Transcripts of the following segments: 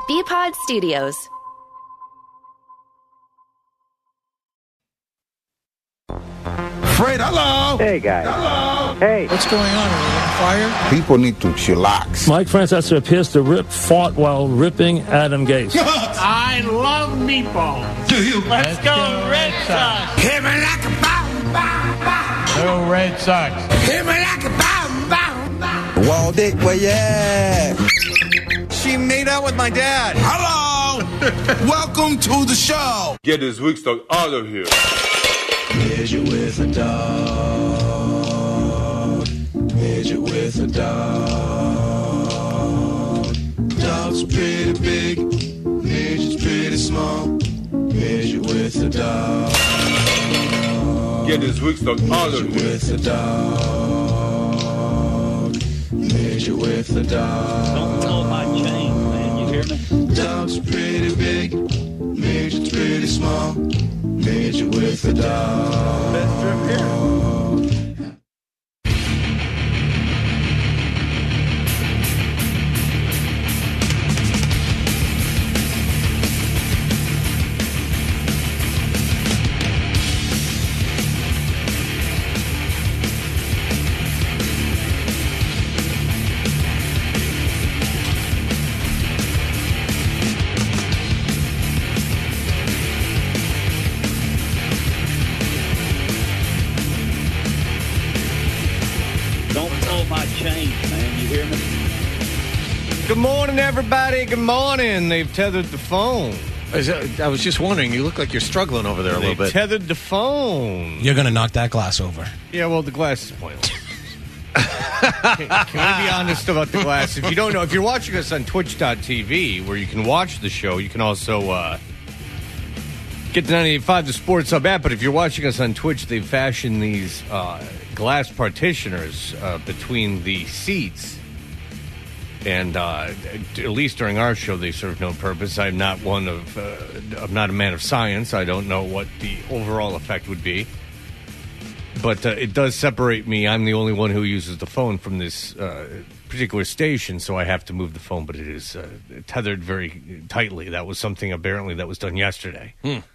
BPod Studios. Fred, hello. Hey, guys. Hello. Hey. What's going on? Are we on fire? People need to chillax. Mike Francesa appears to fought while ripping Adam Gase. I love meatballs. Do you? Let's go Red Sox. Hit me like a bomb, bomb, bomb. Go Red Sox. Hit me like a bomb, bomb, bomb. Wall Dick, where you at? She made out with my dad. Hello. Welcome to the show. Get this weak stuff out of here. Midget with a dog. Midget with a dog. Dog's pretty big. Midget's pretty small. Midget with a dog. Get this weak stuff out of Midget here. with a dog. Midget with a dog. Don't pull my chain, man. You hear me? Dog's pretty big. Midget's pretty small. Midget with a dog. Best trip here. Don't pull my chain, man. You hear me? Good morning, everybody. Good morning. They've tethered the phone. I was just wondering. You look like you're struggling over there a little bit. Tethered the phone. You're going to knock that glass over. Yeah, well, the glass is pointless. Can we be honest about the glass? If you don't know, if you're watching us on Twitch.tv, where you can watch the show, you can also get the 98.5 The Sports Hub app. But if you're watching us on Twitch, they've fashioned these glass partitioners between the seats. And at least during our show, they serve no purpose. I'm not I'm not a man of science. I don't know what the overall effect would be. But it does separate me. I'm the only one who uses the phone from this particular station, so I have to move the phone. But it is tethered very tightly. That was something apparently that was done yesterday.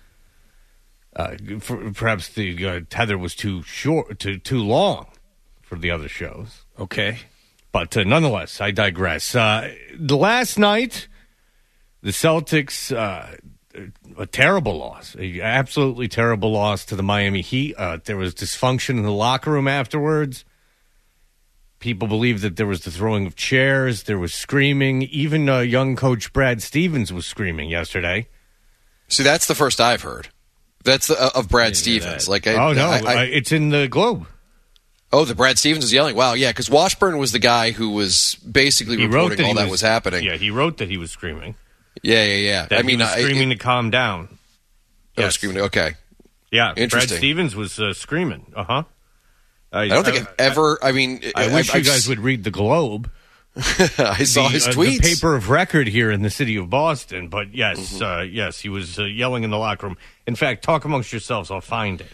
Perhaps the tether was too short, too long for the other shows. Okay. But nonetheless, I digress. Last night, the Celtics, a terrible loss, an absolutely terrible loss to the Miami Heat. There was dysfunction in the locker room afterwards. People believe that there was the throwing of chairs. There was screaming. Even young coach Brad Stevens was screaming yesterday. See, that's the first I've heard. That's of Brad Stevens. It's in the Globe. Oh, the Brad Stevens was yelling. Wow, yeah, because Washburn was the guy who was basically reporting all that was happening. Yeah, he wrote that he was screaming. Yeah. That he was screaming to calm down. Yes. Screaming. Okay. Yeah, interesting. Brad Stevens was screaming. I don't think I've ever. I mean, I wish you guys would read the Globe. I saw his tweets. The paper of record here in the city of Boston. But yes, yes, he was yelling in the locker room. In fact, talk amongst yourselves. I'll find it.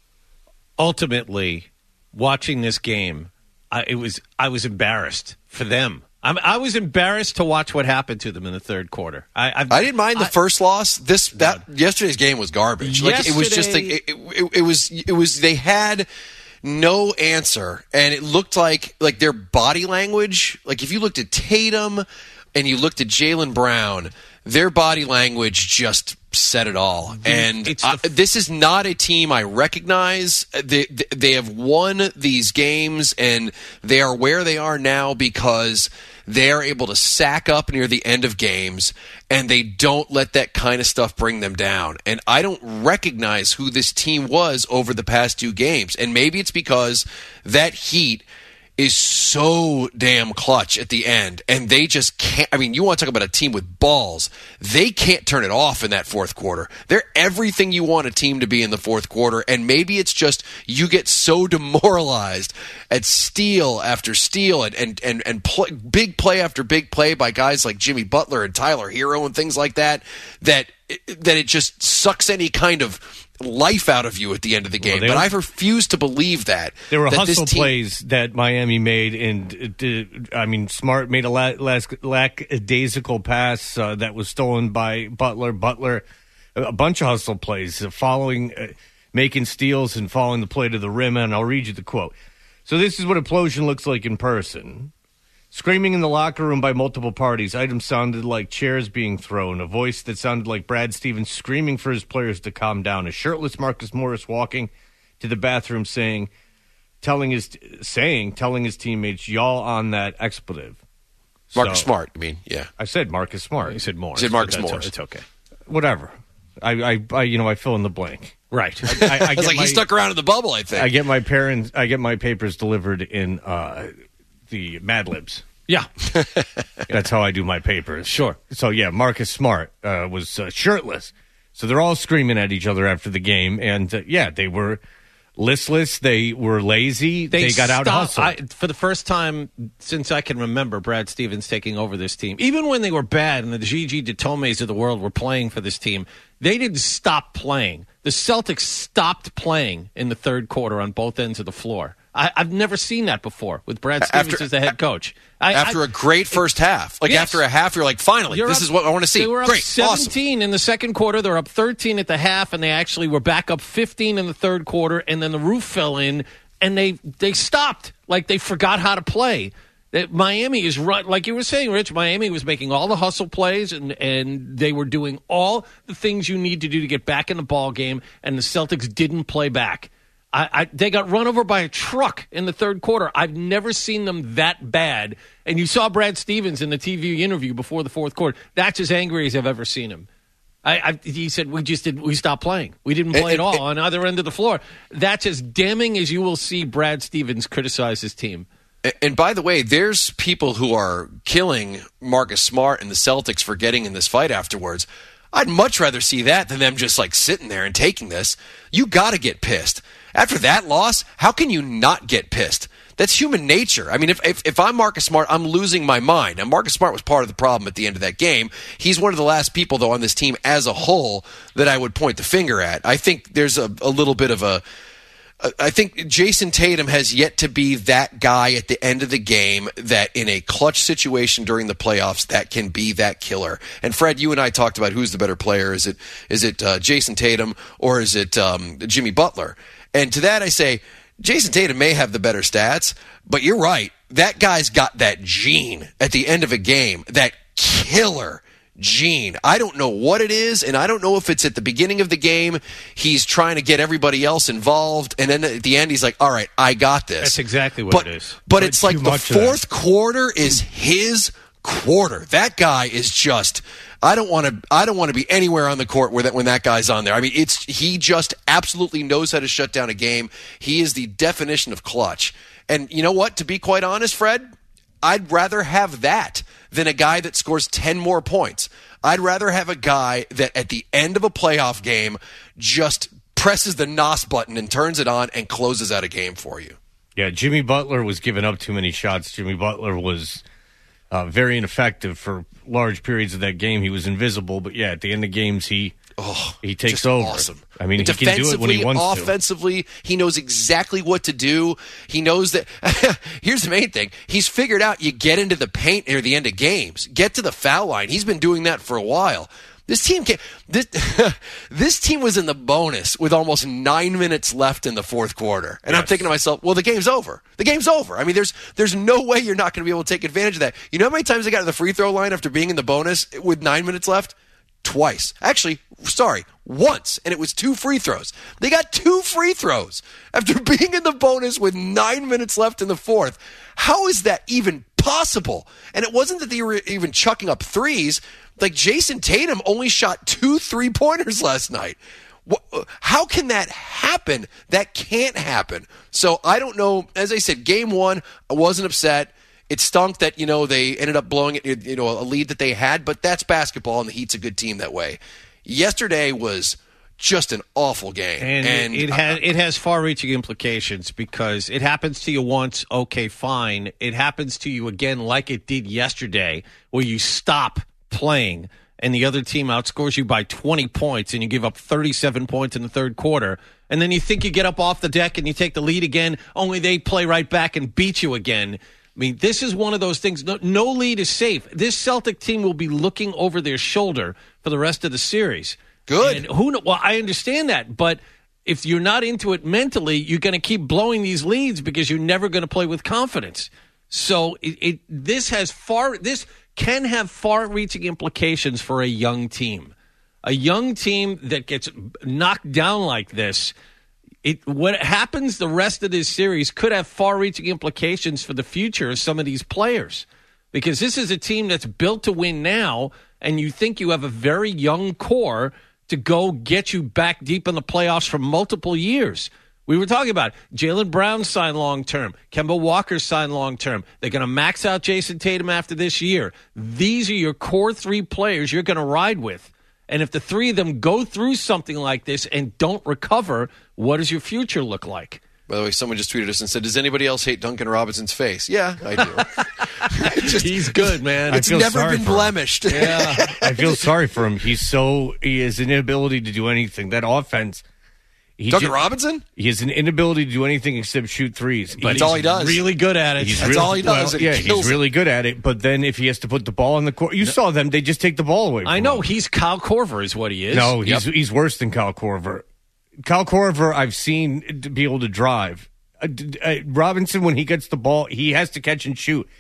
Ultimately, watching this game, I was embarrassed for them. I was embarrassed to watch what happened to them in the third quarter. I didn't mind the first loss. Yesterday's game was garbage. It was just it was they had no answer, and it looked like their body language. Like if you looked at Tatum and you looked at Jaylen Brown, their body language just said it all. And this is not a team I recognize. They have won these games, and they are where they are now because they are able to sack up near the end of games, and they don't let that kind of stuff bring them down. And I don't recognize who this team was over the past two games. And maybe it's because that Heat is so damn clutch at the end, and they just can't. I mean, you want to talk about a team with balls. They can't turn it off in that fourth quarter. They're everything you want a team to be in the fourth quarter, and maybe it's just you get so demoralized at steal after steal and big play after big play by guys like Jimmy Butler and Tyler Hero and things like that it just sucks any kind of life out of you at the end of the game. But I refuse to believe that. There were hustle plays that Miami made, and Smart made a lackadaisical pass that was stolen by Butler. Butler, a bunch of hustle plays, making steals and following the play to the rim, and I'll read you the quote. So this is what implosion looks like in person. Screaming in the locker room by multiple parties. Items sounded like chairs being thrown. A voice that sounded like Brad Stevens screaming for his players to calm down. A shirtless Marcus Morris walking to the bathroom telling his teammates, y'all on that expletive. Marcus Smart, you mean? Yeah. I said Marcus Smart. You said Morris. You said Marcus Morris. It's okay. Whatever. I fill in the blank. Right. I was like, he stuck around in the bubble, I think. I get my papers delivered in the Mad Libs. Yeah. That's how I do my papers. Sure. So, yeah, Marcus Smart was shirtless. So they're all screaming at each other after the game. And, they were listless. They were lazy. They got out hustled. For the first time since I can remember Brad Stevens taking over this team, even when they were bad and the Gigi Ditomes of the world were playing for this team, they didn't stop playing. The Celtics stopped playing in the third quarter on both ends of the floor. I've never seen that before with Brad Stevens as the head coach. After a great first half. After a half, you're like, finally, this is what I want to see. They were up 17 in the second quarter. They're up 13 at the half, and they actually were back up 15 in the third quarter, and then the roof fell in, and they stopped. Like they forgot how to play. Miami is run, like you were saying, Rich, Miami was making all the hustle plays, and they were doing all the things you need to do to get back in the ball game, and the Celtics didn't play back. They got run over by a truck in the third quarter. I've never seen them that bad. And you saw Brad Stevens in the TV interview before the fourth quarter. That's as angry as I've ever seen him. He said, we stopped playing. We didn't play at all on either end of the floor. That's as damning as you will see Brad Stevens criticize his team. And by the way, there's people who are killing Marcus Smart and the Celtics for getting in this fight afterwards. I'd much rather see that than them just like sitting there and taking this. You got to get pissed. After that loss, how can you not get pissed? That's human nature. I mean, if I'm Marcus Smart, I'm losing my mind. And Marcus Smart was part of the problem at the end of that game. He's one of the last people, though, on this team as a whole that I would point the finger at. I think there's a little bit of a... I think Jason Tatum has yet to be that guy at the end of the game that in a clutch situation during the playoffs that can be that killer. And Fred, you and I talked about who's the better player. Is it Jason Tatum or is it Jimmy Butler? And to that I say, Jason Tatum may have the better stats, but you're right. That guy's got that gene at the end of a game, that killer gene. I don't know what it is, and I don't know if it's at the beginning of the game he's trying to get everybody else involved, and then at the end he's like, all right, I got this. That's exactly what it is. But it's like the fourth quarter is his quarter. That guy is just... I don't want to be anywhere on the court when that guy's on there. I mean, he just absolutely knows how to shut down a game. He is the definition of clutch. And you know what? To be quite honest, Fred, I'd rather have that than a guy that scores 10 more points. I'd rather have a guy that at the end of a playoff game just presses the NOS button and turns it on and closes out a game for you. Yeah, Jimmy Butler was giving up too many shots. Jimmy Butler was very ineffective for large periods of that game. He was invisible, but yeah, at the end of games, he takes over. Awesome. I mean, he can do it when he wants to. Offensively, he knows exactly what to do. He knows that. Here's the main thing: he's figured out you get into the paint near the end of games, get to the foul line. He's been doing that for a while. This team this team was in the bonus with almost 9 minutes left in the fourth quarter. And yes. I'm thinking to myself, well, the game's over. The game's over. I mean, there's no way you're not going to be able to take advantage of that. You know how many times they got to the free throw line after being in the bonus with 9 minutes left? Twice. Actually, once. And it was 2 free throws. They got 2 free throws after being in the bonus with 9 minutes left in the fourth. How is that even possible? And it wasn't that they were even chucking up threes. Like Jason Tatum only shot 2 3-pointers last night. How can that happen? That can't happen. So I don't know. As I said, game one, I wasn't upset. It stunk that, they ended up blowing it, a lead that they had, but that's basketball, and the Heat's a good team that way. Yesterday was just an awful game. And it has far-reaching implications because it happens to you once, okay, fine. It happens to you again like it did yesterday where you stop playing and the other team outscores you by 20 points and you give up 37 points in the third quarter, and then you think you get up off the deck and you take the lead again, only they play right back and beat you again. I mean, this is one of those things. No lead is safe. This Celtic team will be looking over their shoulder for the rest of the series. Good. And well, I understand that, but if you're not into it mentally, you're going to keep blowing these leads because you're never going to play with confidence. So this can have far-reaching implications for a young team. A young team that gets knocked down like this, what happens the rest of this series could have far-reaching implications for the future of some of these players. Because this is a team that's built to win now, and you think you have a very young core to go get you back deep in the playoffs for multiple years. We were talking about Jaylen Brown signed long-term. Kemba Walker signed long-term. They're going to max out Jason Tatum after this year. These are your core three players you're going to ride with. And if the three of them go through something like this and don't recover, what does your future look like? By the way, someone just tweeted us and said, does anybody else hate Duncan Robinson's face? Yeah, I do. He's good, man. It's never been blemished. Yeah, I feel sorry for him. He has an inability to do anything. That offense. Duncan Robinson? He has an inability to do anything except shoot threes. But that's all he does. Really good at it. That's all he does. Well, he's really good at it. But then if he has to put the ball in the court, you saw them. They just take the ball away from I know. him. He's Kyle Korver is what he is. No, he's worse than Kyle Korver. Kyle Korver, I've seen to be able to drive. Robinson, when he gets the ball, he has to catch and shoot.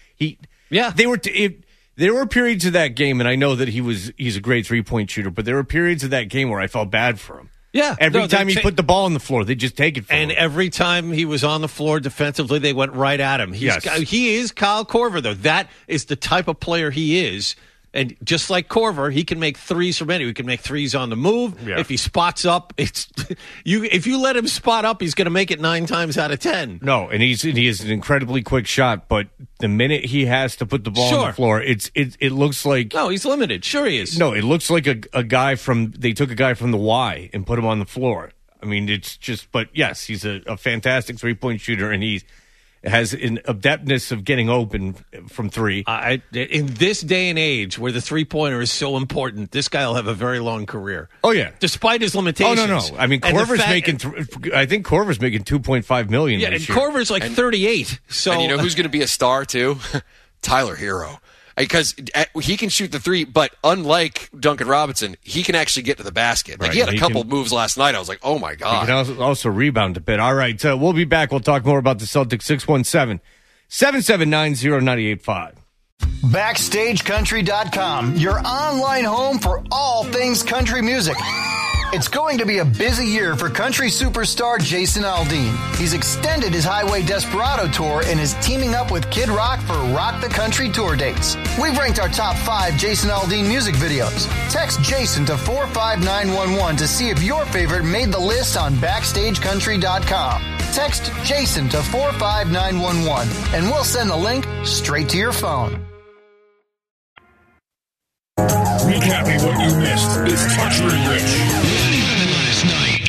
There were periods of that game, and I know that he's a great 3-point shooter, but there were periods of that game where I felt bad for him. Yeah. Every time he put the ball on the floor, they just take it from him. And every time he was on the floor defensively, they went right at him. He is Kyle Korver, though. That is the type of player he is. And just like Korver, he can make threes from anywhere. He can make threes on the move. Yeah. If he spots up, if you let him spot up, he's going to make it 9 times out of 10. No, and he is an incredibly quick shot, but the minute he has to put the ball on the floor, it looks like... No, he's limited. Sure he is. No, it looks like a guy from... They took a guy from the Y and put him on the floor. I mean, it's just... But yes, he's a fantastic 3-point shooter, and he has an adeptness of getting open from three. In this day and age where the three-pointer is so important, this guy will have a very long career. Oh, yeah. Despite his limitations. Oh, no. I mean, Korver's I think Korver's making $2.5 million this year. And Korver's like 38. So, and you know who's going to be a star, too? Tyler Hero. Because he can shoot the three, but unlike Duncan Robinson, he can actually get to the basket. Like, he had a couple moves last night. I was like, oh, my God. He can also rebound a bit. All right, we'll be back. We'll talk more about the Celtics. 617-779-0985. BackstageCountry.com, your online home for all things country music. It's going to be a busy year for country superstar Jason Aldean. He's extended his Highway Desperado tour and is teaming up with Kid Rock for Rock the Country tour dates. We've ranked our top 5 Jason Aldean music videos. Text Jason to 45911 to see if your favorite made the list on BackstageCountry.com. Text Jason to 45911 and we'll send the link straight to your phone. Recapping what you missed is Toucher and Rich. Last night.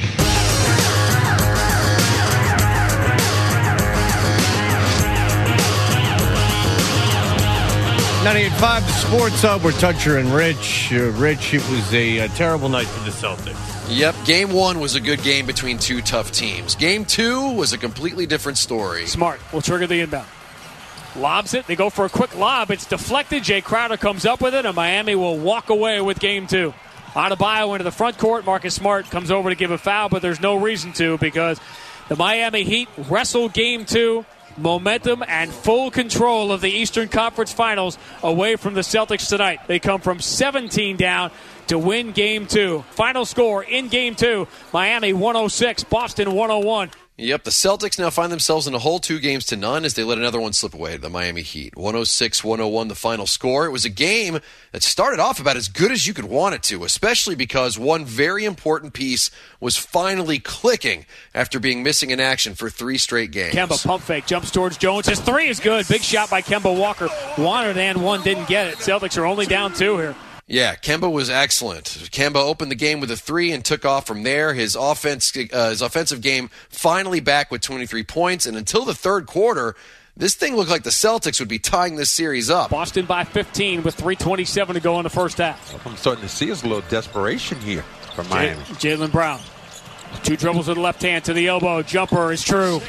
98.5, the Sports Hub. We're Toucher and Rich. Rich, it was a terrible night for the Celtics. Yep, Game 1 was a good game between two tough teams. Game 2 was a completely different story. Smart will trigger the inbound. Lobs it. They go for a quick lob. It's deflected. Jay Crowder comes up with it, and Miami will walk away with Game 2. Adebayo into the front court. Marcus Smart comes over to give a foul, but there's no reason to because the Miami Heat wrestle Game 2. Momentum and full control of the Eastern Conference Finals away from the Celtics tonight. They come from 17 down to win Game 2. Final score in Game 2, Miami 106, Boston 101. Yep, the Celtics now find themselves in a hole 2-0 as they let another one slip away to the Miami Heat. 106-101 the final score. It was a game that started off about as good as you could want it to, especially because one very important piece was finally clicking after being missing in action for 3 straight games. Kemba pump fake, jumps towards Jones. His 3 is good. Big shot by Kemba Walker. Wanted and one, didn't get it. Celtics are only down 2 here. Yeah, Kemba was excellent. Kemba opened the game with a 3 and took off from there. His offensive game finally back with 23 points. And until the third quarter, this thing looked like the Celtics would be tying this series up. Boston by 15 with 3:27 to go in the first half. I'm starting to see a little desperation here from Miami. Jaylen Brown. 2 dribbles with the left hand to the elbow. Jumper is true.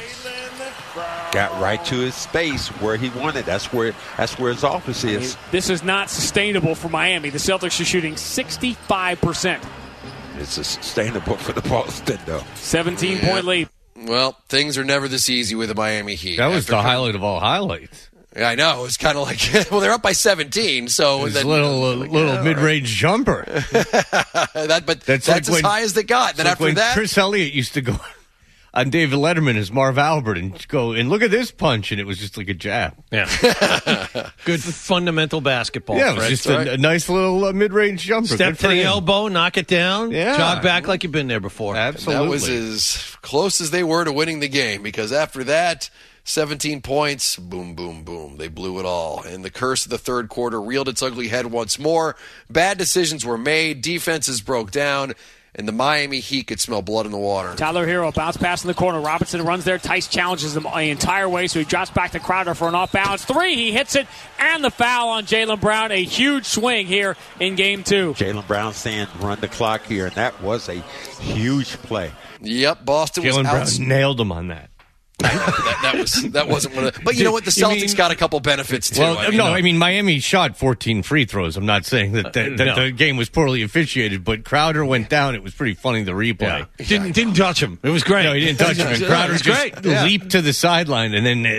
Got right to his space where he wanted. That's where his office is. This is not sustainable for Miami. The Celtics are shooting 65%. It's sustainable for the Boston, though. 17-point lead. Well, things are never this easy with the Miami Heat. That was the highlight of all highlights. Yeah, I know. It's kind of like, well, they're up by 17, so then, little mid-range jumper. That's like as high as they got. Then after that, Chris Elliott used to go on David Letterman as Marv Albert and go and look at this punch, and it was just like a jab. Yeah, good fundamental basketball. Yeah, it was just a nice little mid-range jumper. Step to the elbow, knock it down, yeah. Jog back like you've been there before. Absolutely, that was as close as they were to winning the game, because after that, 17 points, boom, boom, boom. They blew it all. And the curse of the third quarter reeled its ugly head once more. Bad decisions were made. Defenses broke down. And the Miami Heat could smell blood in the water. Tyler Hero bounce pass in the corner. Robinson runs there. Tice challenges him the entire way, so he drops back to Crowder for an off-balance 3. He hits it, and the foul on Jaylen Brown. A huge swing here in Game 2. Jaylen Brown saying run the clock here, and that was a huge play. Yep, Boston was Jaylen Brown nailed him on that. that wasn't one of the, but you know what, the Celtics got a couple benefits too. Well, I mean Miami shot 14 free throws. I'm not saying that the game was poorly officiated, but Crowder went down. It was pretty funny, the replay. Yeah. Didn't touch him. It was great. No, he didn't touch him. And Crowder just leaped to the sideline and then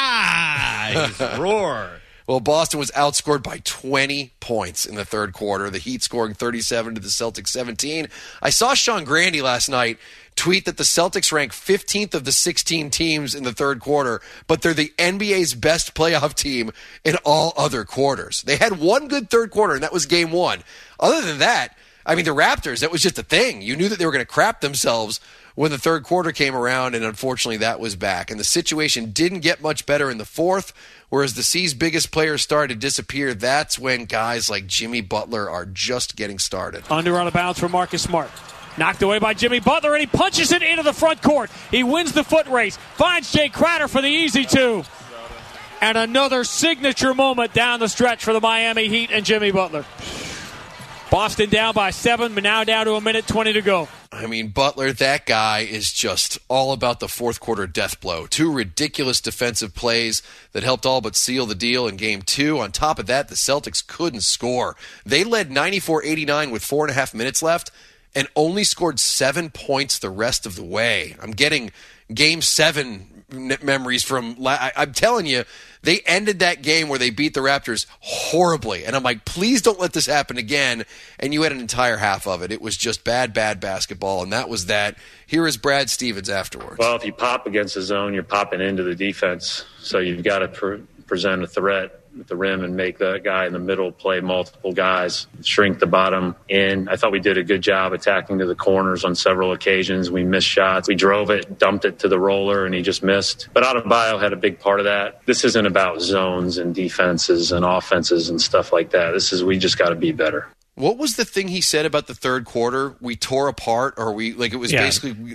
just roar. Well, Boston was outscored by 20 points in the third quarter. The Heat scoring 37 to the Celtics 17. I saw Sean Grandy last night tweet that the Celtics rank 15th of the 16 teams in the third quarter, but they're the NBA's best playoff team in all other quarters. They had one good third quarter, and that was Game 1. Other than that, I mean, the Raptors, that was just a thing. You knew that they were going to crap themselves when the third quarter came around, and unfortunately that was back. And the situation didn't get much better in the fourth, whereas the C's biggest players started to disappear. That's when guys like Jimmy Butler are just getting started. Under on a bounce for Marcus Smart. Knocked away by Jimmy Butler, and he punches it into the front court. He wins the foot race, finds Jay Crowder for the easy 2. And another signature moment down the stretch for the Miami Heat and Jimmy Butler. Boston down by 7, but now down to 1:20 to go. I mean, Butler, that guy is just all about the fourth quarter death blow. 2 ridiculous defensive plays that helped all but seal the deal in Game 2. On top of that, the Celtics couldn't score. They led 94-89 with 4.5 minutes left and only scored 7 points the rest of the way. I'm getting Game 7 memories from, I'm telling you, they ended that game where they beat the Raptors horribly. And I'm like, please don't let this happen again. And you had an entire half of it. It was just bad basketball, and that was that. Here is Brad Stevens afterwards. Well, if you pop against the zone, you're popping into the defense. So you've got to present a threat at the rim and make the guy in the middle play multiple guys, shrink the bottom in. I thought we did a good job attacking to the corners on several occasions. We missed shots. We drove it, dumped it to the roller, and he just missed. But Adebayo had a big part of that. This isn't about zones and defenses and offenses and stuff like that. We just got to be better. What was the thing he said about the third quarter? We tore apart, or basically.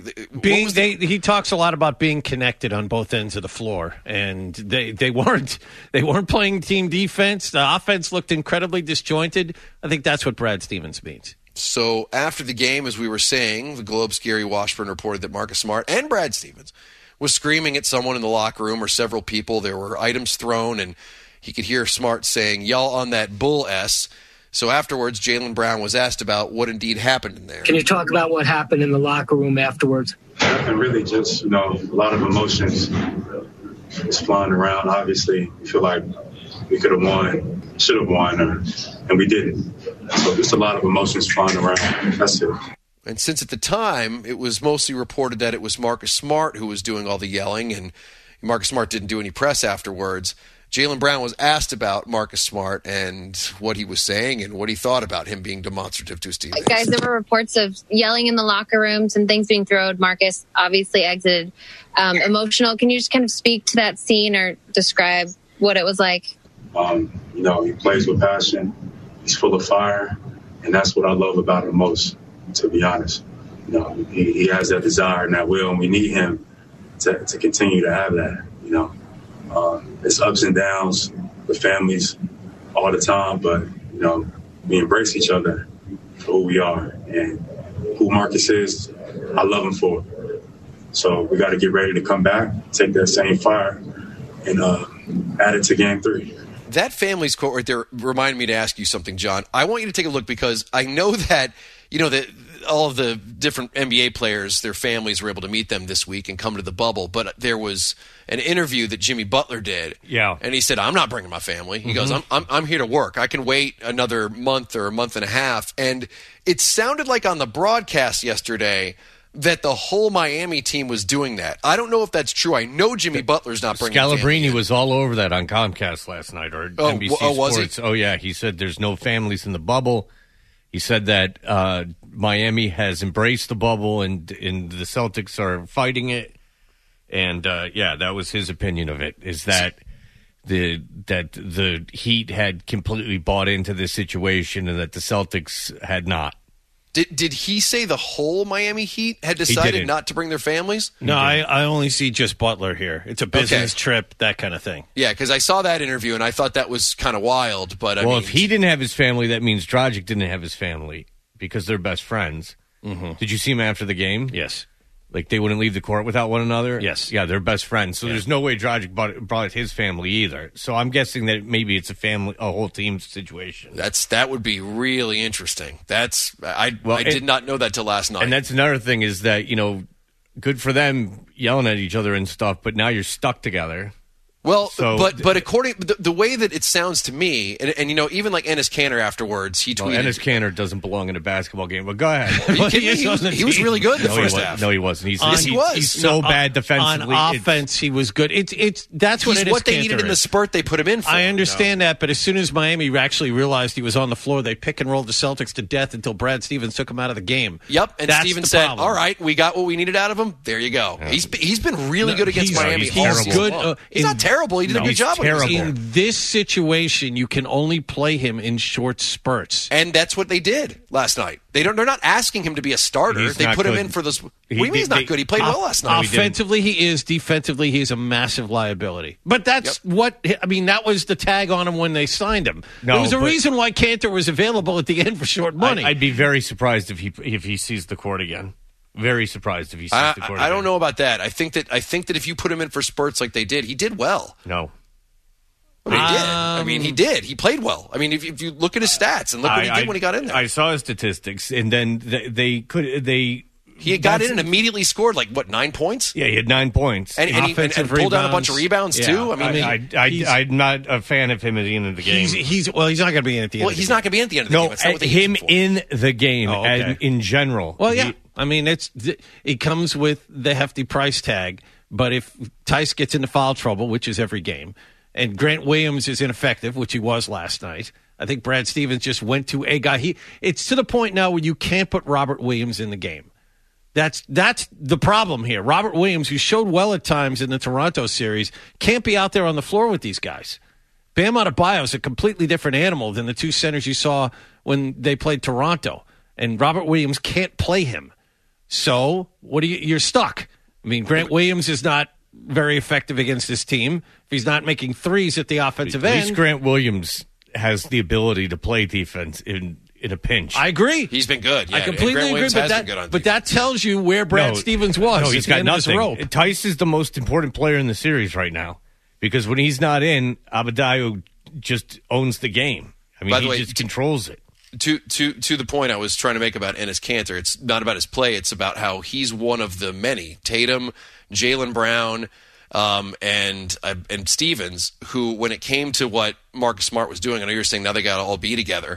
He talks a lot about being connected on both ends of the floor, and they weren't playing team defense. The offense looked incredibly disjointed. I think that's what Brad Stevens means. So after the game, as we were saying, the Globe's Gary Washburn reported that Marcus Smart and Brad Stevens was screaming at someone in the locker room or several people. There were items thrown, and he could hear Smart saying, "Y'all on that bull S." So afterwards, Jaylen Brown was asked about what indeed happened in there. Can you talk about what happened in the locker room afterwards? And really just, a lot of emotions was flying around. Obviously, we feel like we could have won, should have won, and we didn't. So just a lot of emotions flying around. That's it. And since at the time, it was mostly reported that it was Marcus Smart who was doing all the yelling, and Marcus Smart didn't do any press afterwards, Jaylen Brown was asked about Marcus Smart and what he was saying and what he thought about him being demonstrative to his teammates. Guys, there were reports of yelling in the locker rooms and things being thrown. Marcus obviously exited emotional. Can you just kind of speak to that scene or describe what it was like? He plays with passion. He's full of fire, and that's what I love about him most, to be honest. He has that desire and that will, and we need him to continue to have that, It's ups and downs with families all the time, but, we embrace each other for who we are. And who Marcus is, I love him for it. So we got to get ready to come back, take that same fire, and add it to Game 3. That family's quote right there reminded me to ask you something, John. I want you to take a look because I know that, that all of the different NBA players, their families were able to meet them this week and come to the bubble. But there was an interview that Jimmy Butler did. Yeah. And he said, I'm not bringing my family. He goes, I'm here to work. I can wait another month or a month and a half. And it sounded like on the broadcast yesterday that the whole Miami team was doing that. I don't know if that's true. I know Jimmy Butler's not bringing Scalabrine was all over that on Comcast last night or NBC Sports. Was he? Oh, yeah. He said there's no families in the bubble. He said that Miami has embraced the bubble and the Celtics are fighting it. And, that was his opinion of it, is that the Heat had completely bought into this situation and that the Celtics had not. Did he say the whole Miami Heat had decided not to bring their families? No, I only see just Butler here. It's a business trip, that kind of thing. Yeah, because I saw that interview and I thought that was kind of wild. But if he didn't have his family, that means Dragic didn't have his family because they're best friends. Mm-hmm. Did you see him after the game? Yes. Like they wouldn't leave the court without one another? Yes. Yeah, they're best friends. So there's no way Dragic brought his family either. So I'm guessing that maybe it's a whole team situation. That would be really interesting. I did not know that till last night. And that's another thing is that, good for them yelling at each other and stuff, but now you're stuck together. Well, but according the way that it sounds to me, and even like Enes Kanter afterwards, he tweeted. Enes Kanter doesn't belong in a basketball game, but go ahead. Are you kidding me? He was really good in the first half. No, he wasn't. He was. He's so bad defensively. On offense, he was good. That's what what they needed in the spurt they put him in for. I understand that, but as soon as Miami actually realized he was on the floor, they pick and rolled the Celtics to death until Brad Stevens took him out of the game. Yep, and Stevens said, "All right, we got what we needed out of him. There you go." Yeah. He's been really good against Miami. He's good. He's not terrible. He did a good job. In this situation, you can only play him in short spurts, and that's what they did last night. They're not asking him to be a starter. They put him in for this. What do you mean he's not good? He played well last night. Offensively, he is. Defensively, he is a massive liability. But that's that was the tag on him when they signed him. There was a reason why Kanter was available at the end for short money. I'd be very surprised if he sees the court again. Very surprised if he sees the court again. I don't know about that. I think that if you put him in for spurts like they did, he ddid well. No. He did. He played well. I mean, if you look at his stats and look what he did when he got in there. I saw his statistics, and then he had got in and immediately scored 9 points? Yeah, he had 9 points. And pulled down a bunch of rebounds, too? I'm not a fan of him at the end of the game. He's not going to be in at the end of the game. He's not going to be in at the end of the game. That's not what they him in the game in general. Well, yeah. It comes with the hefty price tag, but if Tice gets into foul trouble, which is every game, and Grant Williams is ineffective, which he was last night, I think Brad Stevens just went to a guy. It's to the point now where you can't put Robert Williams in the game. That's the problem here. Robert Williams, who showed well at times in the Toronto series, can't be out there on the floor with these guys. Bam Adebayo is a completely different animal than the two centers you saw when they played Toronto. And Robert Williams can't play him. So you're stuck. I mean, Grant Williams is not very effective against this team if he's not making threes at the offensive end. At least Grant Williams has the ability to play defense in a pinch. I agree. He's been good. Yeah, I completely agree, but that tells you where Brad Stevens was. No, he's got nothing. Tice is the most important player in the series right now because when he's not in, Adebayo just owns the game. I mean, he just controls it. To the point I was trying to make about Enes Kanter, it's not about his play. It's about how he's one of the many. Tatum, Jaylen Brown, and Stevens, who, when it came to what Marcus Smart was doing, I know you're saying now they got to all be together.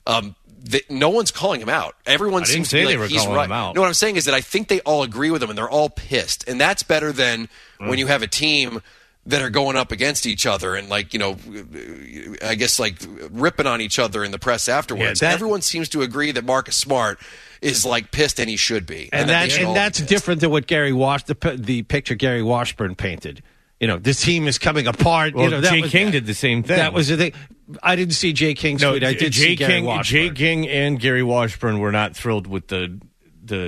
No one's calling him out. Everyone seems to be like he's right. Him out. No, what I'm saying is that I think they all agree with him, and they're all pissed. And that's better than when you have a team that are going up against each other and I guess ripping on each other in the press afterwards. Yeah, everyone seems to agree that Marcus Smart is pissed, and he should be. And that's different than what the picture Gary Washburn painted. This team is coming apart. Well, Jay King did the same thing. That was the thing. I didn't see Jay King's tweet. I did see Gary Washburn. Jay King and Gary Washburn were not thrilled with the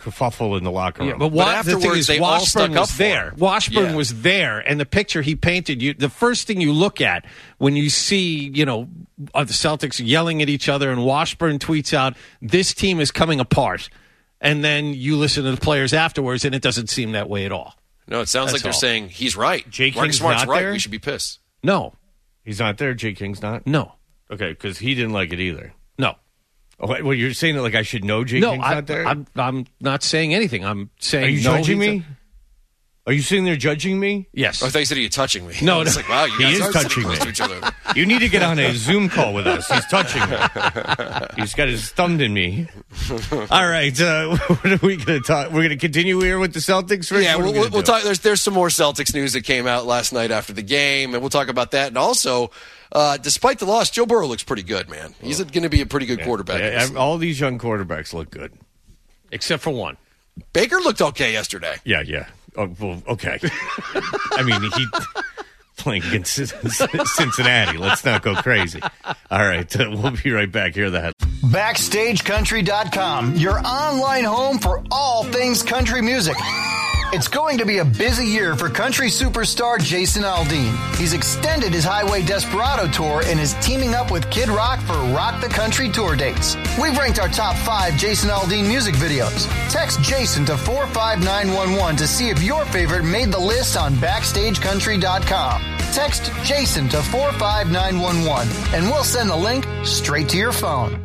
kerfuffle in the locker room. Yeah, but afterwards, the thing is, they all stuck Washburn up was there. for him. Washburn was there, and the picture he painted, the first thing you look at when you see, the Celtics yelling at each other, and Washburn tweets out, "This team is coming apart," and then you listen to the players afterwards, and it doesn't seem that way at all. No, it sounds like they're saying he's right. Marcus Smart's right. there? We should be pissed. No, he's not there. Jay King's not. No. Okay, because he didn't like it either. No. Oh, well, you're saying that like I should know Jay King's not there? I'm not saying anything. I'm saying. Are you judging me? Are you sitting there judging me? Yes. I thought you said you're touching me. No, it's like, wow, you guys he is are touching me. close to each other. You need to get on a Zoom call with us. He's touching me. He's got his thumb in me. All right, what are we going to talk? We're going to continue here with the Celtics. Rich? Yeah, we'll talk. There's some more Celtics news that came out last night after the game, and we'll talk about that. And also, despite the loss, Joe Burrow looks pretty good, man. He's going to be a pretty good quarterback. Yeah, all these young quarterbacks look good, except for one. Baker looked okay yesterday. Yeah. Oh, well, okay. I mean, he playing against Cincinnati. Let's not go crazy. All right, we'll be right back. Here, the BackstageCountry.com, your online home for all things country music. It's going to be a busy year for country superstar Jason Aldean. He's extended his Highway Desperado tour and is teaming up with Kid Rock for Rock the Country tour dates. We've ranked our top 5 Jason Aldean music videos. Text Jason to 45911 to see if your favorite made the list on BackstageCountry.com. Text Jason to 45911 and we'll send the link straight to your phone.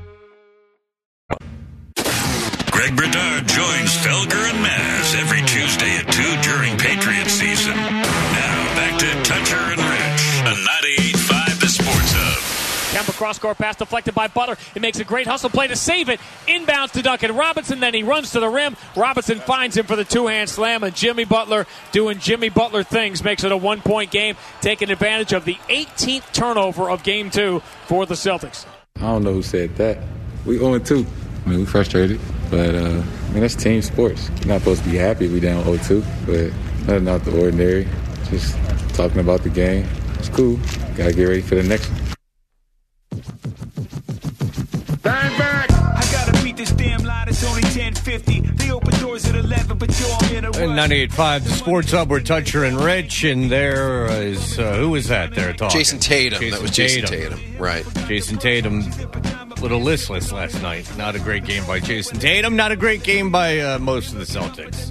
Greg Bernard joins Felger and Maz every Tuesday at 2 during Patriot season. Now back to Toucher and Rich on 98.5 The Sports Hub. Kemba cross-court pass deflected by Butler. He makes a great hustle play to save it. Inbounds to Duncan Robinson. Then he runs to the rim. Robinson finds him for the two-hand slam. And Jimmy Butler doing Jimmy Butler things makes it a one-point game, taking advantage of the 18th turnover of Game 2 for the Celtics. I don't know who said that. We 0-2. I mean, we frustrated, but that's team sports. You're not supposed to be happy we down 0-2, but nothing out the ordinary. Just talking about the game. It's cool. Gotta get ready for the next one. Bang, bang! I gotta beat this damn line. It's only 10:50. They open doors at 11, but you're in a rush. 98.5 The Sports Hub. We're Toucher and Rich, and there is who was that there talking? Jason Tatum. That was Jason Tatum. Right. Jason Tatum. Little listless last night. Not a great game by Jason Tatum. Not a great game by most of the Celtics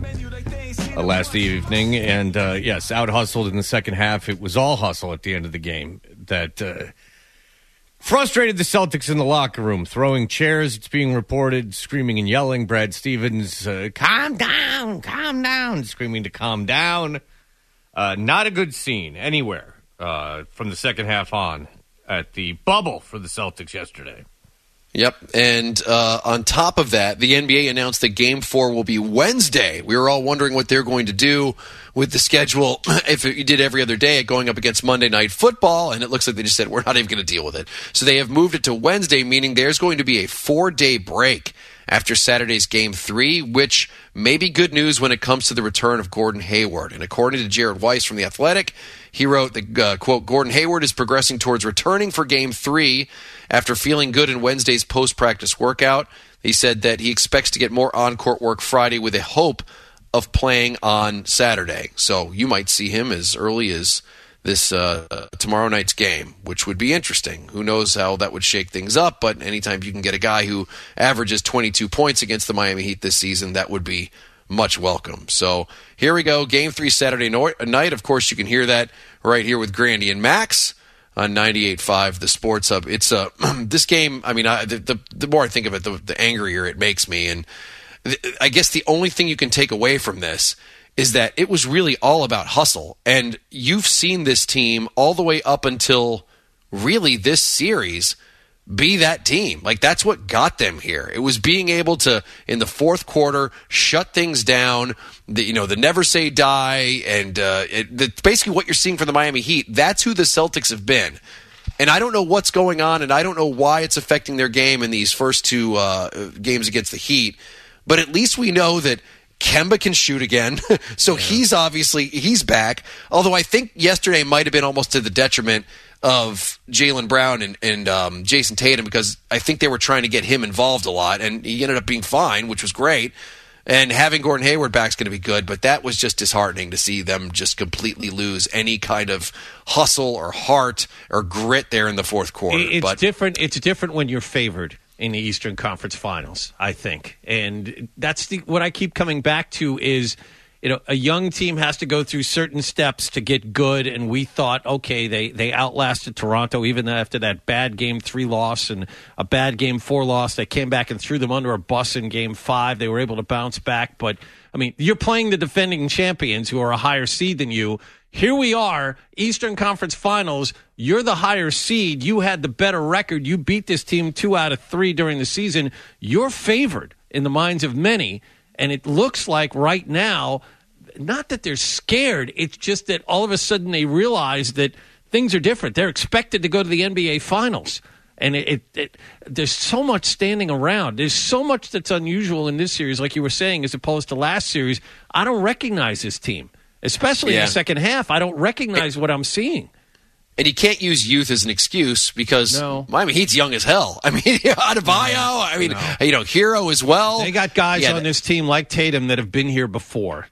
last evening. And, yes, out-hustled in the second half. It was all hustle at the end of the game that frustrated the Celtics in the locker room. Throwing chairs, it's being reported, screaming and yelling. Brad Stevens, calm down, screaming to calm down. Not a good scene anywhere from the second half on at the bubble for the Celtics yesterday. Yep, and on top of that, the NBA announced that Game 4 will be Wednesday. We were all wondering what they're going to do with the schedule if you did every other day going up against Monday Night Football, and it looks like they just said, we're not even going to deal with it. So they have moved it to Wednesday, meaning there's going to be a 4-day break after Saturday's Game 3, which may be good news when it comes to the return of Gordon Hayward. And according to Jared Weiss from The Athletic, he wrote that, quote, Gordon Hayward is progressing towards returning for Game 3 after feeling good in Wednesday's post-practice workout. He said that he expects to get more on-court work Friday with a hope of playing on Saturday. So you might see him as early as this tomorrow night's game, which would be interesting. Who knows how that would shake things up, but anytime you can get a guy who averages 22 points against the Miami Heat this season, that would be much welcome. So here we go, Game 3 Saturday night. Of course, you can hear that right here with Grandy and Max on 98.5 The Sports Hub. It's this game, I mean, the more I think of it, the angrier it makes me. And I guess the only thing you can take away from this is that it was really all about hustle. And you've seen this team all the way up until really this series be that team. Like, that's what got them here. It was being able to, in the fourth quarter, shut things down, the never say die, and basically what you're seeing from the Miami Heat. That's who the Celtics have been. And I don't know what's going on, and I don't know why it's affecting their game in these first two games against the Heat, but at least we know that Kemba can shoot again, so he's back. Although I think yesterday might have been almost to the detriment of Jaylen Brown and Jason Tatum, because I think they were trying to get him involved a lot, and he ended up being fine, which was great. And having Gordon Hayward back is going to be good, but that was just disheartening to see them just completely lose any kind of hustle or heart or grit there in the fourth quarter. Different. It's different when you're favored in the Eastern Conference Finals, I think. And that's what I keep coming back to is, a young team has to go through certain steps to get good, and we thought, okay, they outlasted Toronto even after that bad Game 3 loss and a bad Game 4 loss. They came back and threw them under a bus in Game 5. They were able to bounce back. But, you're playing the defending champions who are a higher seed than you. Here we are, Eastern Conference Finals. You're the higher seed. You had the better record. You beat this team 2 out of 3 during the season. You're favored in the minds of many, and it looks like right now – not that they're scared. It's just that all of a sudden they realize that things are different. They're expected to go to the NBA Finals. And there's so much standing around. There's so much that's unusual in this series, like you were saying, as opposed to last series. I don't recognize this team, especially in the second half. I don't recognize what I'm seeing. And you can't use youth as an excuse because Miami Heat's young as hell. Adebayo, Hero as well. They got guys on this team like Tatum that have been here before.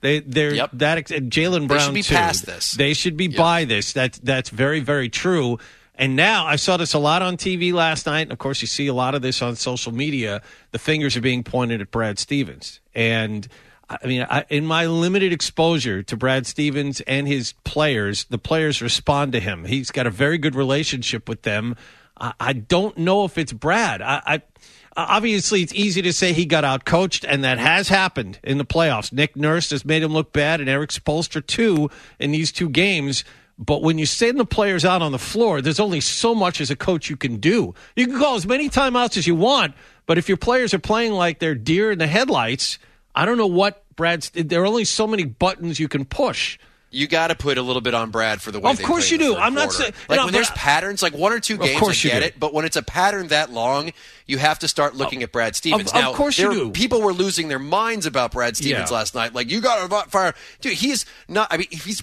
Jaylen Brown, they should be past this. They should be by this. That's very, very true. And now I saw this a lot on TV last night. And, of course, you see a lot of this on social media. The fingers are being pointed at Brad Stevens. And in my limited exposure to Brad Stevens and his players, the players respond to him. He's got a very good relationship with them. I don't know if it's Brad. Obviously, it's easy to say he got out-coached, and that has happened in the playoffs. Nick Nurse has made him look bad, and Eric Spoelstra, too, in these 2 games. But when you send the players out on the floor, there's only so much as a coach you can do. You can call as many timeouts as you want, but if your players are playing like they're deer in the headlights, I don't know what there are only so many buttons you can push. You got to put a little bit on Brad for the way. Of course you do. I'm not saying when there's patterns, like 1 or 2 games, I get it. But when it's a pattern that long, you have to start looking at Brad Stevens. Of course you do. People were losing their minds about Brad Stevens last night. Like, you got to fire, dude. He's not. He's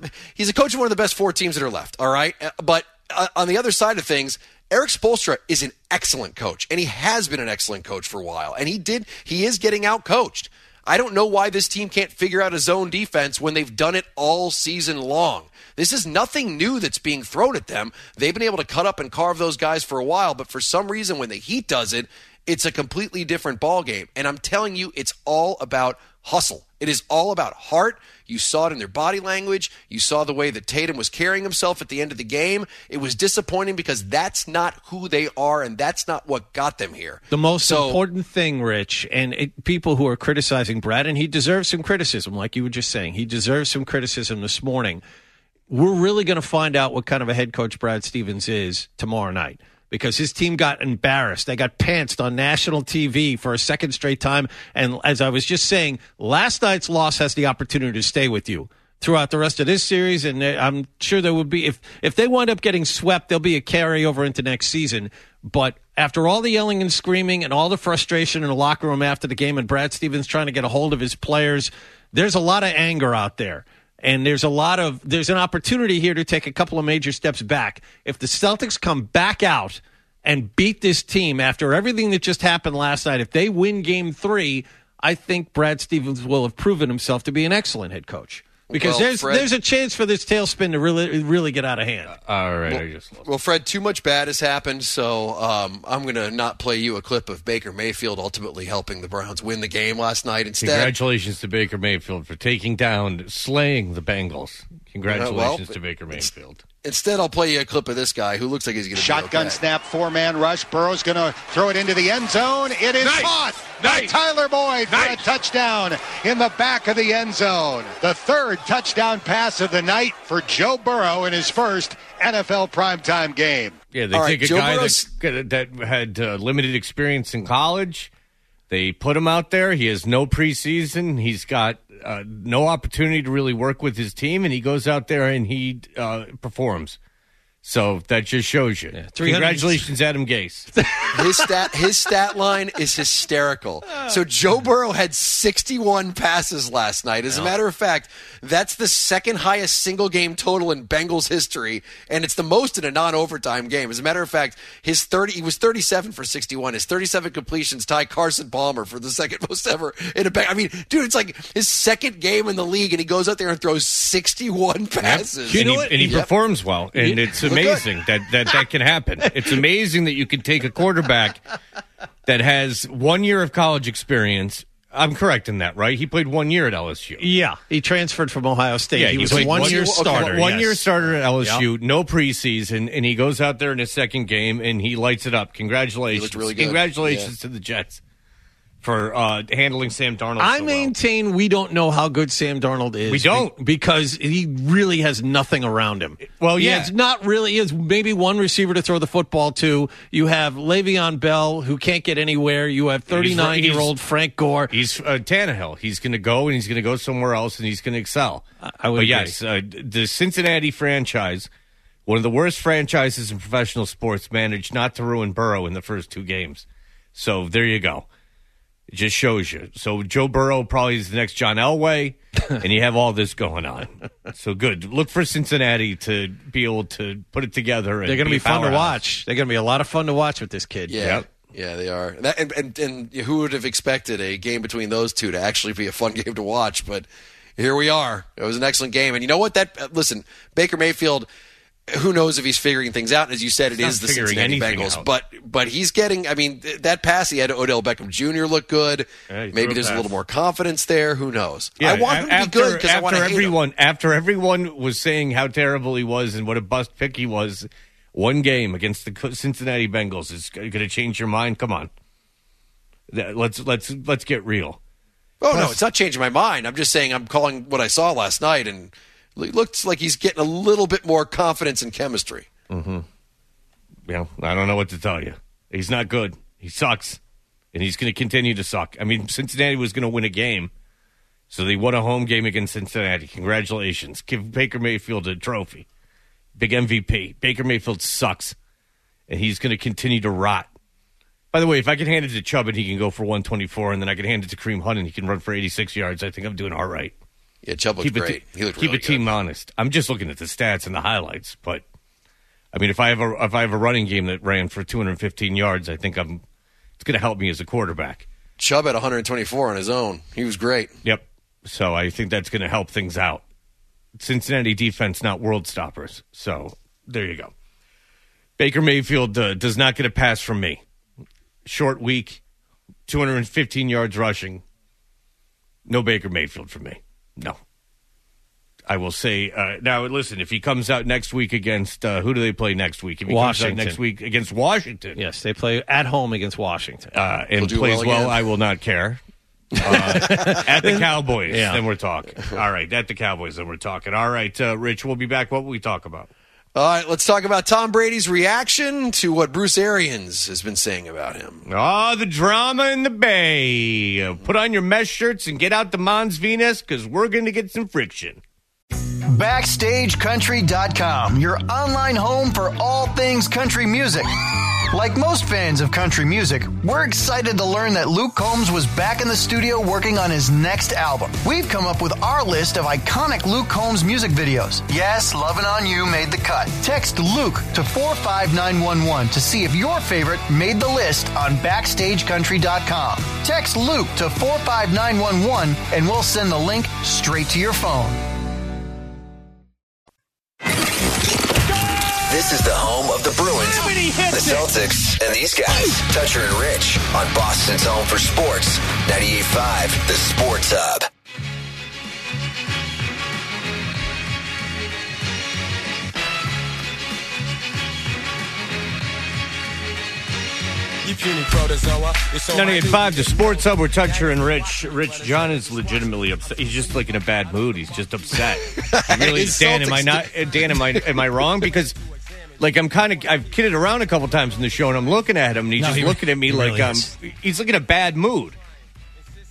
a coach of one of the best 4 teams that are left. All right, but on the other side of things, Eric Spoelstra is an excellent coach, and he has been an excellent coach for a while. And he is getting out coached. I don't know why this team can't figure out a zone defense when they've done it all season long. This is nothing new that's being thrown at them. They've been able to cut up and carve those guys for a while, but for some reason when the Heat does it, it's a completely different ballgame. And I'm telling you, it's all about hustle. It is all about heart. You saw it in their body language. You saw the way that Tatum was carrying himself at the end of the game. It was disappointing because that's not who they are, and that's not what got them here. The most important thing, Rich, and people who are criticizing Brad, and he deserves some criticism, like you were just saying. He deserves some criticism this morning. We're really going to find out what kind of a head coach Brad Stevens is tomorrow night, because his team got embarrassed. They got pantsed on national TV for a second straight time. And as I was just saying, last night's loss has the opportunity to stay with you throughout the rest of this series. And I'm sure there would be, if they wind up getting swept, there'll be a carryover into next season. But after all the yelling and screaming and all the frustration in the locker room after the game and Brad Stevens trying to get a hold of his players, there's a lot of anger out there. And there's an opportunity here to take a couple of major steps back. If the Celtics come back out and beat this team after everything that just happened last night, if they win Game 3, I think Brad Stevens will have proven himself to be an excellent head coach. Because there's a chance for this tailspin to really get out of hand. All right. Fred, too much bad has happened, so I'm going to not play you a clip of Baker Mayfield ultimately helping the Browns win the game last night. Instead, congratulations to Baker Mayfield for slaying the Bengals. Congratulations to Baker Mayfield. Instead, I'll play you a clip of this guy who looks like he's going to be shotgun snap, 4-man rush. Burrow's going to throw it into the end zone. It is caught by Tyler Boyd for a touchdown in the back of the end zone. The 3rd touchdown pass of the night for Joe Burrow in his first NFL primetime game. Yeah, they take a guy that had limited experience in college. They put him out there. He has no preseason. He's got no opportunity to really work with his team, and he goes out there and he performs. So that just shows you. Yeah, congratulations, Adam Gase. His stat line is hysterical. So Joe Burrow had 61 passes last night. As a matter of fact, that's the second highest single game total in Bengals history, and it's the most in a non-overtime game. As a matter of fact, he was 37 for 61. His 37 completions tie Carson Palmer for the second most ever in a I mean, dude, it's like his second game in the league, and he goes out there and throws 61 passes. Yep. And he performs well, and it's amazing that can happen. It's amazing that you can take a quarterback that has 1 year of college experience. I'm correct in that, right? He played 1 year at LSU. Yeah, he transferred from Ohio State. Yeah, he was a one-year starter. One year starter at LSU, no preseason, and he goes out there in his second game, and he lights it up. Congratulations. He looked really good. Congratulations to the Jets for handling Sam Darnold. I maintain we don't know how good Sam Darnold is. We don't. Because he really has nothing around him. Well, yeah. It's not really. He has maybe one receiver to throw the football to. You have Le'Veon Bell, who can't get anywhere. You have 39-year-old Frank Gore. He's Tannehill. He's going to go, and he's going to go somewhere else, and he's going to excel. I would agree. Yes, the Cincinnati franchise, one of the worst franchises in professional sports, managed not to ruin Burrow in the first two games. So there you go. It just shows you. So Joe Burrow probably is the next John Elway, and you have all this going on. So good. Look for Cincinnati to be able to put it together. They're going to be fun to watch. They're going to be a lot of fun to watch with this kid. Yeah. Yep. Yeah, they are. And who would have expected a game between those two to actually be a fun game to watch? But here we are. It was an excellent game. And you know what? Listen, Baker Mayfield, who knows if he's figuring things out? As you said, it is the Cincinnati Bengals. But he's getting, I mean, that pass he had to Odell Beckham Jr. looked good. Yeah, maybe there's a little more confidence there. Who knows? Yeah, I want him to be good because I want to hate him. After everyone was saying how terrible he was and what a bust pick he was, one game against the Cincinnati Bengals is going to change your mind. Come on. Let's get real. Oh, no, it's not changing my mind. I'm just saying I'm calling what I saw last night, and it looks like he's getting a little bit more confidence and chemistry. Mm-hmm. Yeah, I don't know what to tell you. He's not good. He sucks, and he's going to continue to suck. I mean, Cincinnati was going to win a game, so they won a home game against Cincinnati. Congratulations. Give Baker Mayfield a trophy. Big MVP. Baker Mayfield sucks, and he's going to continue to rot. By the way, if I can hand it to Chubb and he can go for 124, and then I can hand it to Kareem Hunt and he can run for 86 yards, I think I'm doing all right. Yeah, Chubb looked great. He looked really good. Keep a team honest. I'm just looking at the stats and the highlights, but I mean, if I have a running game that ran for 215 yards, I think it's going to help me as a quarterback. Chubb had 124 on his own. He was great. Yep. So I think that's going to help things out. Cincinnati defense, not world stoppers. So there you go. Baker Mayfield does not get a pass from me. Short week, 215 yards rushing. No Baker Mayfield for me. No. I will say, now listen, if he comes out next week against, who do they play next week? If he Washington. comes out next week against Washington. Yes, they play at home against Washington. And plays well, I will not care. At the Cowboys, then we're talking. All right, at the Cowboys, then we're talking. All right, Rich, we'll be back. What will we talk about? All right, let's talk about Tom Brady's reaction to what Bruce Arians has been saying about him. Oh, the drama in the Bay. Put on your mesh shirts and get out the Mons Venus because we're going to get some friction. BackstageCountry.com, your online home for all things country music. Like most fans of country music, we're excited to learn that Luke Combs was back in the studio working on his next album. We've come up with our list of iconic Luke Combs music videos. Yes, Lovin' On You made the cut. Text Luke to 45911 to see if your favorite made the list on BackstageCountry.com. Text Luke to 45911 and we'll send the link straight to your phone. This is the home of the Bruins, the Celtics, and these guys. Toucher and Rich on Boston's home for sports. 98.5, the Sports Hub. You puny protozoa. 98.5, the Sports Hub. We're Toucher and Rich. Rich, John is legitimately upset. He's just like in a bad mood. He's just upset. Really, Dan, am I wrong? Because like I've kidded around a couple times in the show, and I'm looking at him, and he's looking at me like he's like in a bad mood.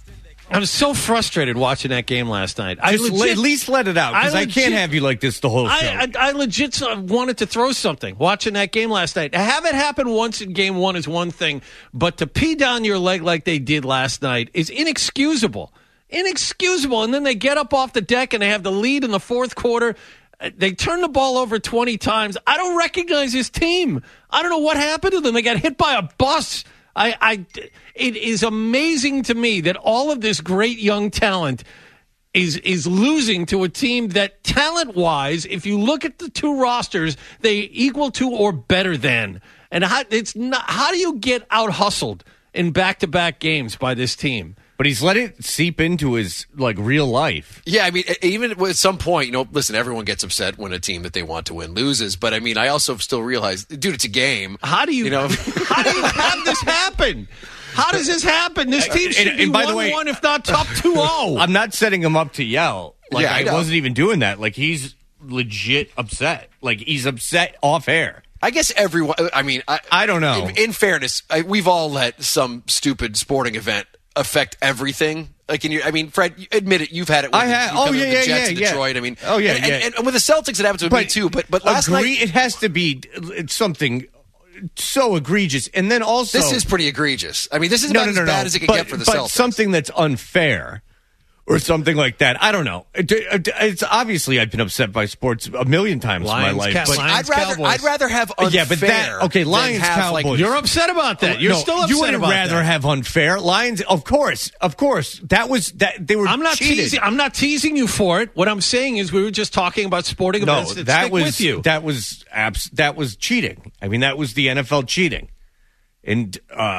I'm so frustrated watching that game last night. At least let it out, because I can't have you like this the whole show. I legit wanted to throw something watching that game last night. To have it happen once in game one is one thing, but to pee down your leg like they did last night is inexcusable. Inexcusable. And then they get up off the deck and they have the lead in the fourth quarter. They turn the ball over 20 times. I don't recognize this team. I don't know what happened to them. They got hit by a bus. It is amazing to me that all of this great young talent is losing to a team that talent-wise, if you look at the two rosters, they equal to or better than. And how do you get out-hustled in back-to-back games by this team? But he's let it seep into his real life. Yeah, I mean, even at some point, listen, everyone gets upset when a team that they want to win loses. But I mean, I also still realize, dude, it's a game. How do you have this happen? How does this happen? This team should be 1-1, if not top 2-0. I'm not setting him up to yell. I wasn't even doing that. He's legit upset. He's upset off air. I guess everyone. I mean, I don't know. In fairness, we've all let some stupid sporting event affect everything. Fred, admit it. You've had it. I have. The Jets in Detroit. I mean, and with the Celtics, it happens with me too. But last night, it has to be something so egregious, and then also this is pretty egregious. I mean, this is about as bad as it can get for the Celtics. Something that's unfair. Or something like that. I don't know. It's obviously I've been upset by sports a million times in my life. But I'd rather have unfair. Yeah, but Lions Cowboys. You're upset about that. You're still upset about that. You wouldn't rather have unfair Lions. Of course. That was that they were. I'm not cheated. teasing. I'm not teasing you for it. What I'm saying is we were just talking about sporting events that stick with you. That was cheating. I mean, that was the NFL cheating, and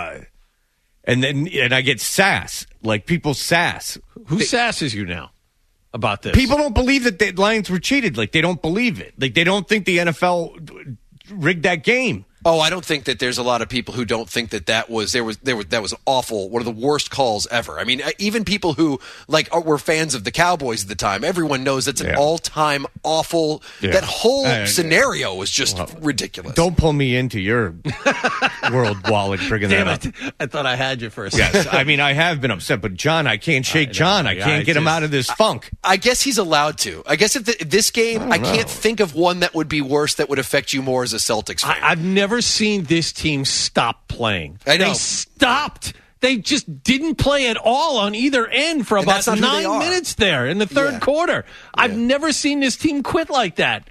I get sass. People sass. Who sasses you now about this? People don't believe that the Lions were cheated. They don't believe it. They don't think the NFL rigged that game. Oh, I don't think that there's a lot of people who don't think that was awful. One of the worst calls ever. I mean, even people who were fans of the Cowboys at the time. Everyone knows that's an all-time awful. Yeah. That whole scenario was just ridiculous. Don't pull me into your world wallet, bringing that up. I thought I had you for a second. Yes, I mean I have been upset, but John, I can't shake John. I can't get him out of this funk. I guess he's allowed to. I guess if this game, I can't think of one that would be worse that would affect you more as a Celtics fan. I've never seen this team stop playing. I know. They stopped. They just didn't play at all on either end for about 9 minutes there in the third quarter. I've never seen this team quit like that.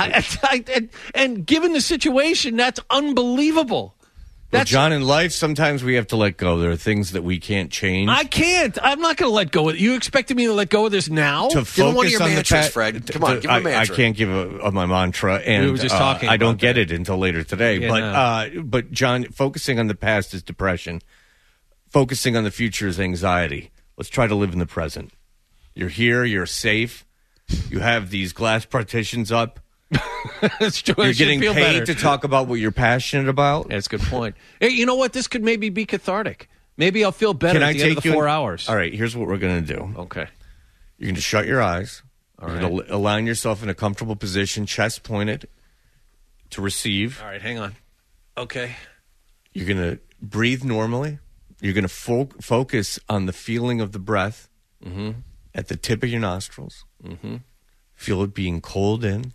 And given the situation, that's unbelievable. Well, John, in life, sometimes we have to let go. There are things that we can't change. I can't. I'm not going to let go of it. You expected me to let go of this now? To give him one of your mantras, Fred. Come on, give him a mantra. I can't give my mantra, and we were just talking I don't get it until later today. But John, focusing on the past is depression. Focusing on the future is anxiety. Let's try to live in the present. You're here. You're safe. You have these glass partitions up. That's true. You're getting paid to talk about what you're passionate about. That's a good point. Hey, you know what? This could maybe be cathartic. Maybe I'll feel better at the end of the 4 hours. All right, here's what we're going to do. Okay. You're going to shut your eyes. You're going to align yourself in a comfortable position, chest pointed, to receive. All right, hang on. Okay. You're going to breathe normally. You're going to focus on the feeling of the breath at the tip of your nostrils. Mm-hmm. Feel it being cold in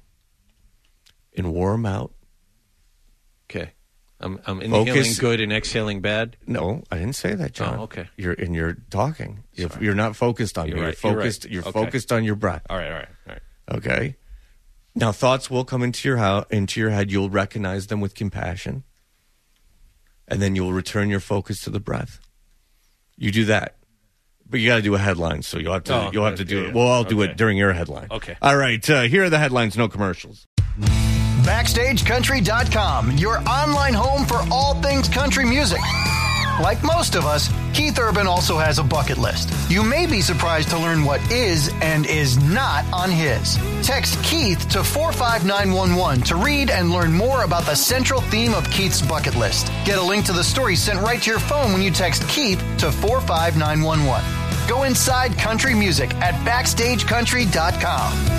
and warm out. Okay. I'm inhaling good and exhaling bad? No, I didn't say that, John. Oh, okay. You're talking. You're not focused on me. You're focused. You're focused on your breath. All right. Okay. Now thoughts will come into your head. You'll recognize them with compassion, and then you'll return your focus to the breath. You do that, but you got to do a headline. So you'll have to do it. Well, I'll do it during your headline. Okay. All right. Here are the headlines. No commercials. BackstageCountry.com, your online home for all things country music. Like most of us, Keith Urban also has a bucket list. You may be surprised to learn what is and is not on his. Text Keith to 45911 to read and learn more about the central theme of Keith's bucket list. Get a link to the story sent right to your phone when you text Keith to 45911. Go inside country music at BackstageCountry.com.